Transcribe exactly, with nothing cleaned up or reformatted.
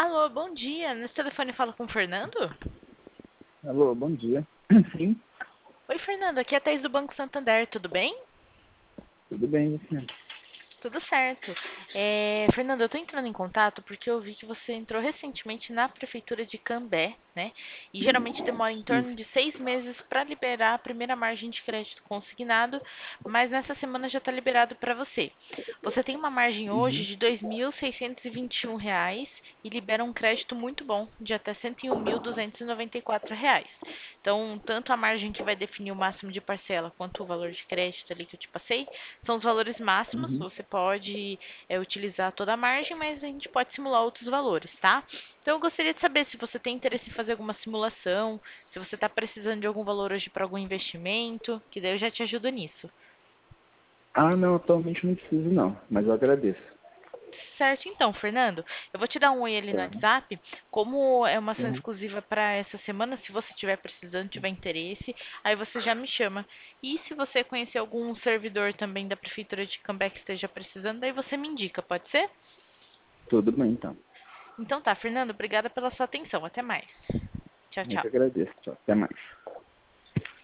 Alô, bom dia. Nesse telefone fala com o Fernando? Alô, bom dia. Sim, Oi, Fernando. Aqui é a Thaís do Banco Santander. Tudo bem? tudo bem, você? Tudo certo. É, Fernando, eu estou entrando em contato porque eu vi que você entrou recentemente na Prefeitura de Cambé, né? E geralmente demora em torno Isso. de seis meses para liberar a primeira margem de crédito consignado, mas nessa semana já está liberado para você. Você tem uma margem hoje Uhum. de dois mil seiscentos e vinte e um reais e libera um crédito muito bom de até cento e um mil duzentos e noventa e quatro reais. Então, tanto a margem que vai definir o máximo de parcela quanto o valor de crédito ali que eu te passei são os valores máximos. Uhum. Você pode é, utilizar toda a margem, mas a gente pode simular outros valores, tá? Então, eu gostaria de saber se você tem interesse em fazer alguma simulação, se você está precisando de algum valor hoje para algum investimento, que daí eu já te ajudo nisso. Ah, não, atualmente não preciso não, mas eu agradeço. Certo, então, Fernando, eu vou te dar um oi ali no Tá. WhatsApp. Como é uma ação Uhum. exclusiva para essa semana, se você estiver precisando, tiver interesse, aí você já me chama. E se você conhecer algum servidor também da Prefeitura de Cambé que esteja precisando, aí você me indica, pode ser? Tudo bem, então. Então tá, Fernando, obrigada pela sua atenção. Até mais. Tchau, Eu que tchau. agradeço. Tchau. Até mais.